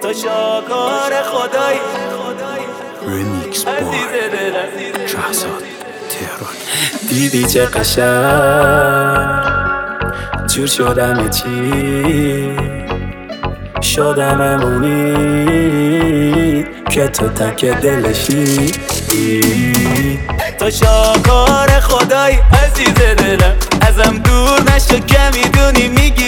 تو شاکار خدایی ریمیکس بای شهزاد تهران. دیدی چه قشنگ جور شدم چی شدم امونی که تو تک دلشی. تو شاکار خدایی عزیز دلم ازم دور نشو که میدونی میگی